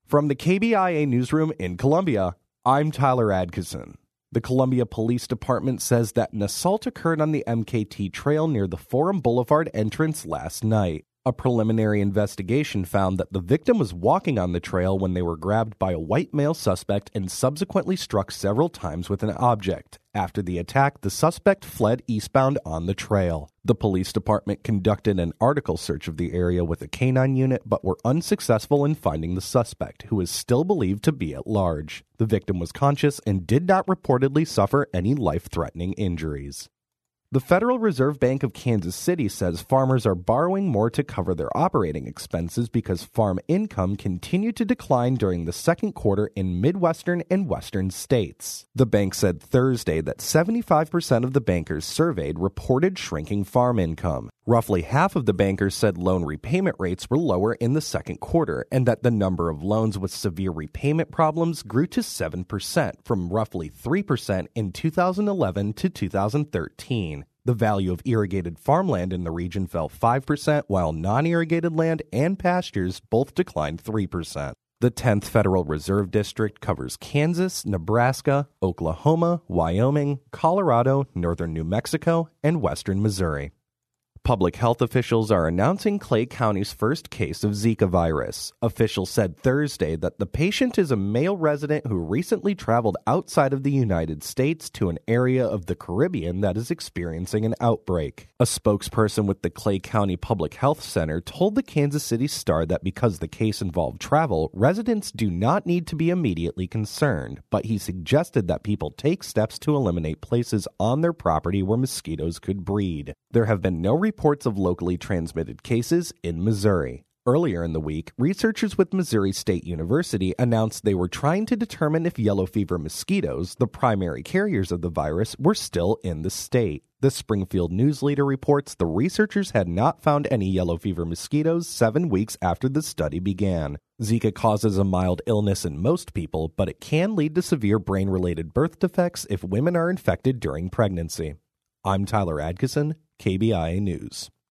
From the KBIA newsroom in Columbia, I'm Tyler Adkison. The Columbia Police Department says that an assault occurred on the MKT Trail near the Forum Boulevard entrance last night. A preliminary investigation found that the victim was walking on the trail when they were grabbed by a white male suspect and subsequently struck several times with an object. After the attack, the suspect fled eastbound on the trail. The police department conducted an article search of the area with a canine unit, but were unsuccessful in finding the suspect, who is still believed to be at large. The victim was conscious and did not reportedly suffer any life-threatening injuries. The Federal Reserve Bank of Kansas City says farmers are borrowing more to cover their operating expenses because farm income continued to decline during the second quarter in Midwestern and Western states. The bank said Thursday that 75% of the bankers surveyed reported shrinking farm income. Roughly half of the bankers said loan repayment rates were lower in the second quarter and that the number of loans with severe repayment problems grew to 7% from roughly 3% in 2011 to 2013. The value of irrigated farmland in the region fell 5%, while non-irrigated land and pastures both declined 3%. The 10th Federal Reserve District covers Kansas, Nebraska, Oklahoma, Wyoming, Colorado, northern New Mexico, and western Missouri. Public health officials are announcing Clay County's first case of Zika virus. Officials said Thursday that the patient is a male resident who recently traveled outside of the United States to an area of the Caribbean that is experiencing an outbreak. A spokesperson with the Clay County Public Health Center told the Kansas City Star that because the case involved travel, residents do not need to be immediately concerned, but he suggested that people take steps to eliminate places on their property where mosquitoes could breed. There have been no reports of locally transmitted cases in Missouri. Earlier in the week, researchers with Missouri State University announced they were trying to determine if yellow fever mosquitoes, the primary carriers of the virus, were still in the state. The Springfield News Leader reports the researchers had not found any yellow fever mosquitoes 7 weeks after the study began. Zika causes a mild illness in most people, but it can lead to severe brain-related birth defects if women are infected during pregnancy. I'm Tyler Adkison, KBIA News.